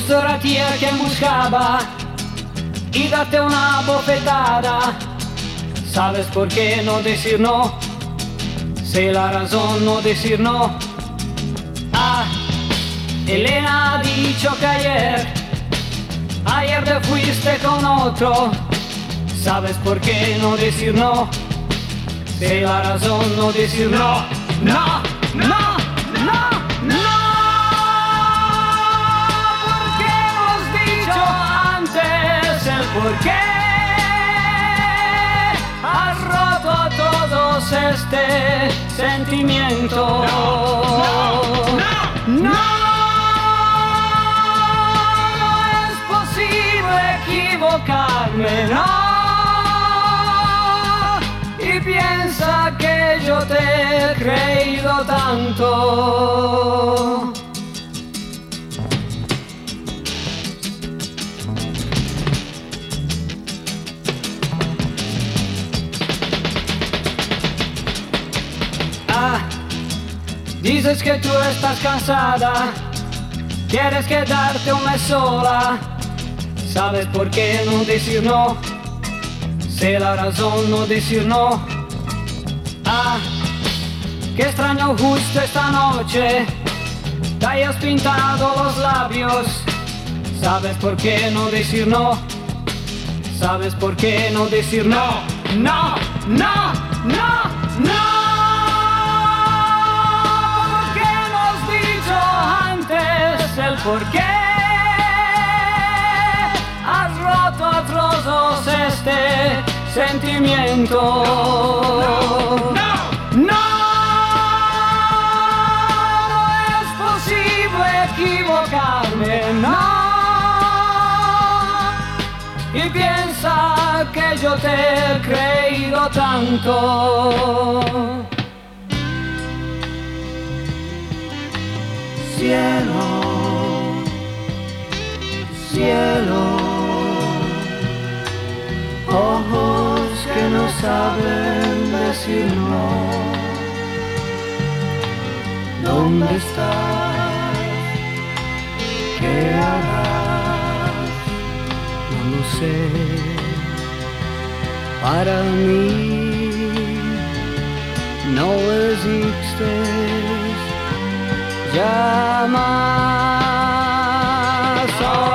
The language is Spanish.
justo era tía quien buscaba y darte una bofetada. ¿Sabes por qué no decir no? Sé la razón no decir no. Ah, Elena ha dicho que ayer te fuiste con otro. ¿Sabes por qué no decir no? Sé la razón no decir no. No, no, no, no. Porque hemos dicho antes el por qué has roto todos este sentimiento. No es posible equivocarme, no. Y piensa que yo te he creído tanto. Dices que tú estás cansada, quieres quedarte un mes sola. ¿Sabes por qué no decir no? Sé la razón no decir no. Ah, qué extraño justo esta noche te hayas pintado los labios. ¿Sabes por qué no decir no? ¿Sabes por qué no decir no? No, no, no, no. El por qué has roto a trozos este sentimiento. No es posible equivocarme, no. Y piensa que yo te he creído tanto. Cielo, cielo, ojos que no saben decir no. ¿Dónde estás? ¿Qué harás? No lo sé. Para mí no existes. Jamás.